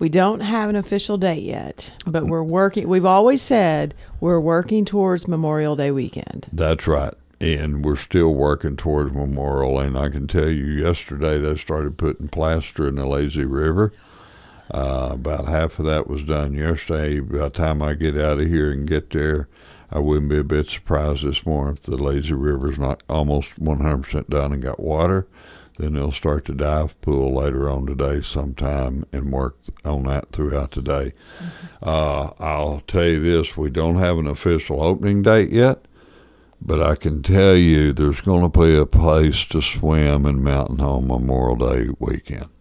We don't have an official date yet, but we're working. We've always said we're working towards Memorial Day weekend. That's right. And we're still working towards Memorial. And I can tell you yesterday they started putting plaster in the Lazy River. About half of that was done yesterday. By the time I get out of here and get there, I wouldn't be a bit surprised this morning if the Lazy River's not almost 100% done and got water. Then they'll start the dive pool later on today sometime and work on that throughout the day. I'll tell you this, we don't have an official opening date yet, but I can tell you there's going to be a place to swim in Mountain Home Memorial Day weekend.